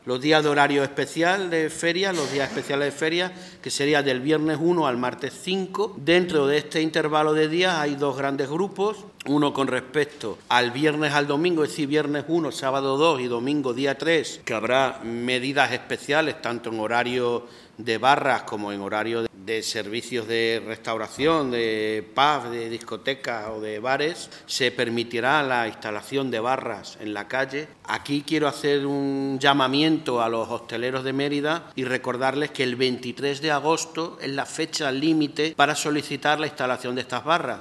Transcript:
Los días de horario especial de feria, los días especiales de feria, que sería del viernes 1 al martes 5. Dentro de este intervalo de días hay dos grandes grupos, uno con respecto al viernes al domingo, es decir, viernes 1, sábado 2 y domingo día 3, que habrá medidas especiales tanto en horario de barras como en horario de servicios de restauración, de pubs, de discotecas o de bares. Se permitirá la instalación de barras en la calle. Aquí quiero hacer un llamamiento a los hosteleros de Mérida y recordarles que el 23 de agosto es la fecha límite para solicitar la instalación de estas barras.